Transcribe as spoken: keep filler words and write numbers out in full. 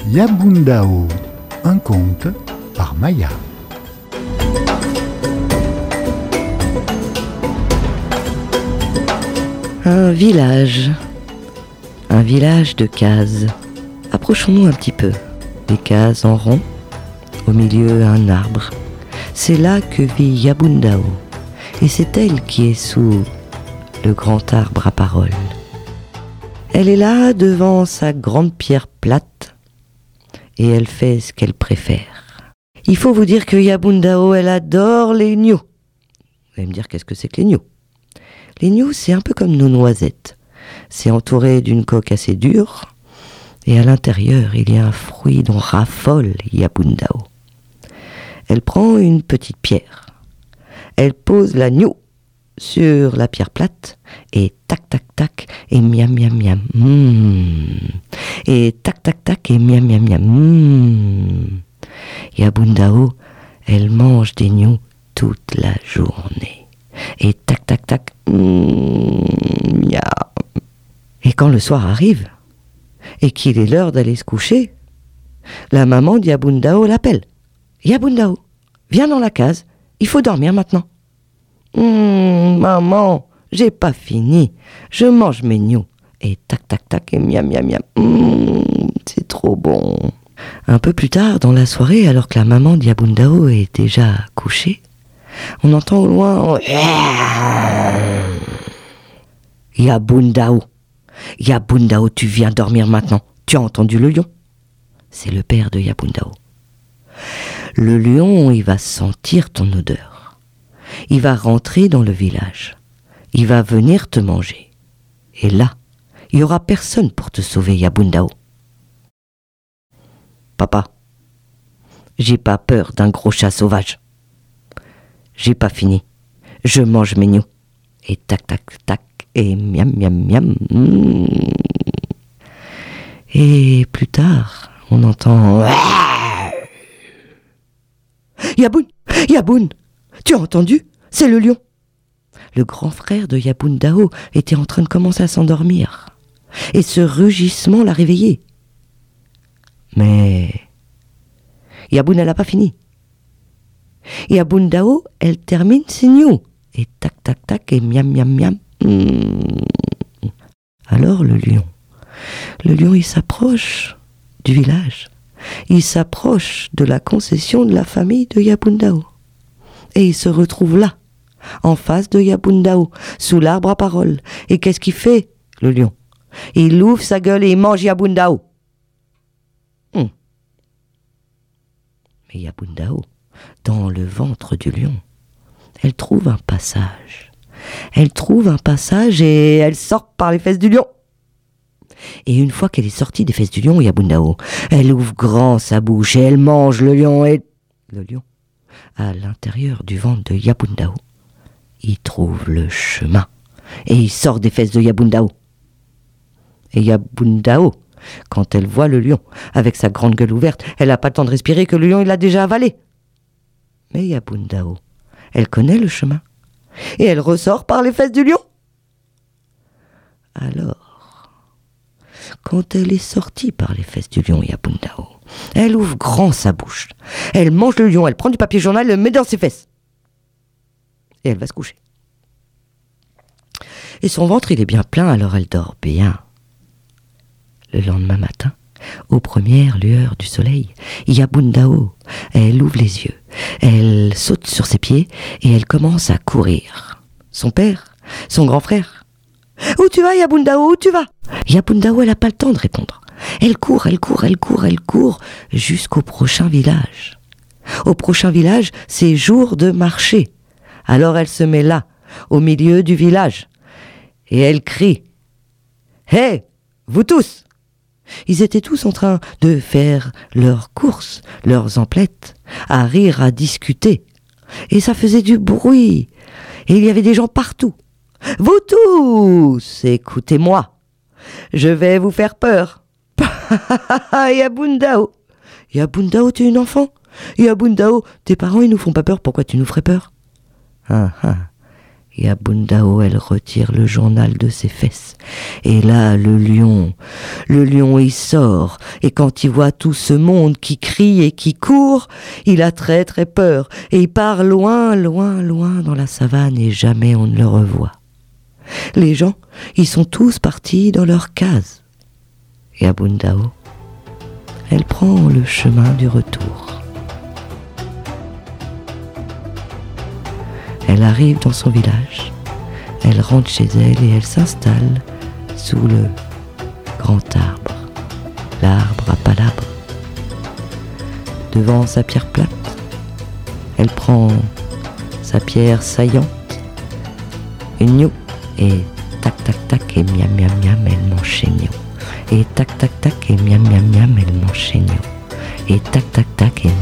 Yabundao, un conte par Maya. Un village, un village de cases. Approchons-nous un petit peu. Des cases en rond, au milieu un arbre. C'est là que vit Yabundao, et c'est elle qui est sous le grand arbre à parole. Elle est là devant sa grande pierre plate, et elle fait ce qu'elle préfère. Il faut vous dire que Yabundao, elle adore les gnous. Vous allez me dire, qu'est-ce que c'est que les gnous ? Les gnous, c'est un peu comme nos noisettes. C'est entouré d'une coque assez dure, et à l'intérieur, il y a un fruit dont raffole Yabundao. Elle prend une petite pierre. Elle pose la gnou sur la pierre plate, et tac, tac, tac, et miam, miam, miam. Mmh. Et tac, tac, tac, et miam, miam, miam. Mmh. Yabundao, elle mange des gnous toute la journée. Et tac, tac, tac, mmh, miam. Et quand le soir arrive, et qu'il est l'heure d'aller se coucher, la maman de Yabundao l'appelle. « Yabundao, viens dans la case, il faut dormir maintenant. »« Hum, maman, j'ai pas fini, je mange mes gnous. » Et tac, tac, tac, et miam, miam, miam. Hum, c'est trop bon. Un peu plus tard, dans la soirée, alors que la maman de Yabundao est déjà couchée, on entend au loin... « Yabundao, Yabundao, tu viens dormir maintenant. Tu as entendu le lion ?» C'est le père de Yabundao. Le lion, il va sentir ton odeur. Il va rentrer dans le village. Il va venir te manger. Et là, il n'y aura personne pour te sauver, Yabundao. Papa, j'ai pas peur d'un gros chat sauvage. J'ai pas fini. Je mange mes gnous. Et tac, tac, tac, et miam, miam, miam. Mmh. Et plus tard, on entend... Yaboun, Yaboun, tu as entendu ? C'est le lion. Le grand frère de Yabundao était en train de commencer à s'endormir. Et ce rugissement l'a réveillé. Mais Yaboun, elle n'a pas fini. Yabundao, elle termine ses gnous. Et tac, tac, tac, et miam, miam, miam. Mmh. Alors le lion, le lion, il s'approche du village. Il s'approche de la concession de la famille de Yabundao. Et il se retrouve là, en face de Yabundao, sous l'arbre à parole. Et qu'est-ce qu'il fait, le lion ? Il ouvre sa gueule et il mange Yabundao. Hum. Mais Yabundao, dans le ventre du lion, elle trouve un passage. Elle trouve un passage et elle sort par les fesses du lion. Et une fois qu'elle est sortie des fesses du lion, Yabundao, elle ouvre grand sa bouche et elle mange le lion. Et le lion, à l'intérieur du ventre de Yabundao, il trouve le chemin et il sort des fesses de Yabundao. Et Yabundao, quand elle voit le lion avec sa grande gueule ouverte, elle n'a pas le temps de respirer que le lion il l'a déjà avalé. Mais Yabundao, elle connaît le chemin et elle ressort par les fesses du lion. Alors, quand elle est sortie par les fesses du lion, Yabundao, elle ouvre grand sa bouche. Elle mange le lion, elle prend du papier journal, elle le met dans ses fesses. Et elle va se coucher. Et son ventre, il est bien plein, alors elle dort bien. Le lendemain matin, aux premières lueurs du soleil, Yabundao, elle ouvre les yeux, elle saute sur ses pieds et elle commence à courir. Son père, son grand frère. « Où tu vas, Yabundao, où tu vas ?» Yabundao, elle n'a pas le temps de répondre. Elle court, elle court, elle court, elle court, jusqu'au prochain village. Au prochain village, c'est jour de marché. Alors elle se met là, au milieu du village. Et elle crie. « Hé, vous tous !» Ils étaient tous en train de faire leurs courses, leurs emplettes, à rire, à discuter. Et ça faisait du bruit. Et il y avait des gens partout. « Vous tous, écoutez-moi. Je vais vous faire peur. » Yabundao. Yabundao, tu es une enfant. Yabundao, tes parents, ils nous font pas peur. Pourquoi tu nous ferais peur ? Ah, ah. Et Abundao, elle retire le journal de ses fesses. Et là, le lion, le lion, il sort. Et quand il voit tout ce monde qui crie et qui court, il a très très peur. Et il part loin, loin, loin dans la savane et jamais on ne le revoit. Les gens, ils sont tous partis dans leur case. Et Abundao, elle prend le chemin du retour. Elle arrive dans son village, elle rentre chez elle et elle s'installe sous le grand arbre, l'arbre à palabres. Devant sa pierre plate, elle prend sa pierre saillante, une gnou, et tac tac tac et miam miam miam, elle m'enchaîne. Et tac tac tac et miam miam miam, elle m'enchaîne. Et tac tac tac et